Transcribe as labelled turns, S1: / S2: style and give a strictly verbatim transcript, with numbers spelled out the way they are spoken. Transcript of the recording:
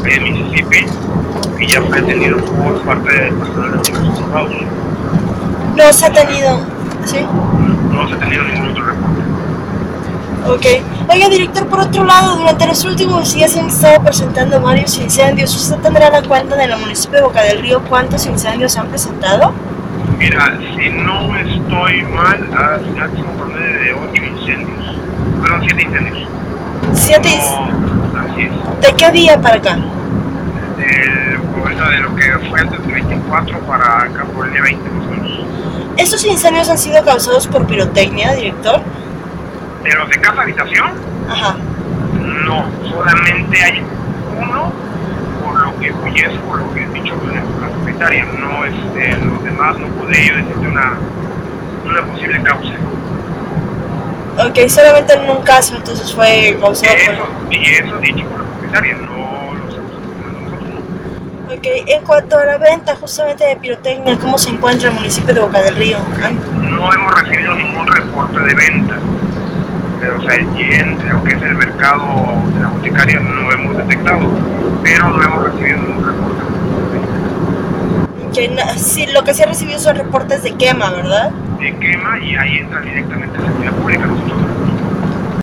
S1: en Mississippi y ya fue atendido por parte del personal de recursos humanos.
S2: No se ha tenido, ¿sí?
S1: No se ha tenido ningún otro reporte.
S2: Ok. Oiga, director, por otro lado, durante los últimos días se han estado presentando varios incendios. ¿Usted tendrá la cuenta del municipio de Boca del Río cuántos incendios se han presentado?
S1: Mira, si no estoy mal, hace un promedio de ocho incendios. Fueron siete incendios.
S2: ¿Siete?
S1: No, así es.
S2: ¿De qué día para acá?
S1: Del, bueno, de lo que fue antes del veinticuatro para acá por el día veinte más o menos.
S2: ¿Estos incendios han sido causados por pirotecnia, director?
S1: De los de casa habitación,
S2: Ajá.
S1: no, solamente hay uno, por lo que pues, es por lo que he dicho con la secretaria, no este, los demás no pude yo decirte una, una posible causa.
S2: Ok, solamente en un caso entonces fue causado
S1: Eso,
S2: por...
S1: y eso dicho por la secretaria, no lo estamos haciendo nosotros.
S2: Ok, en cuanto a la venta justamente de pirotecnia, ¿cómo se encuentra el municipio de Boca del Río?
S1: No hemos recibido ningún reporte de venta, pero o sea, en lo que es el mercado de la boticaria no hemos detectado, pero no hemos recibido ningún reporte de venta.
S2: Okay, na- sí, lo que se ha recibido son reportes de quema, ¿verdad?
S1: De quema y ahí entra directamente seguridad pública nosotros.